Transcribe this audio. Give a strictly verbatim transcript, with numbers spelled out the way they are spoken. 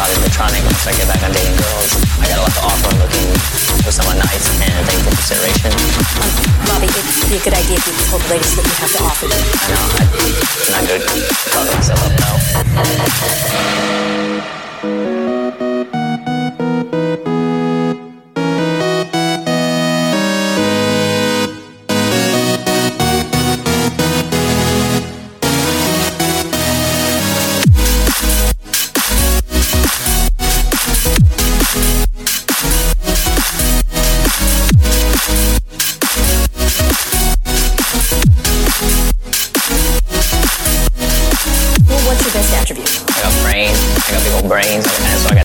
probably platonic once I get back on dating girls. I got a lot to offer. I'm looking for someone nice and thank for consideration. Um, Bobby, it'd be a good idea if you told the ladies what you have to offer them. I know, I, I'm not good talking myself up now. Well, what's your best attribute? I got brains. I got big old brains. And so I got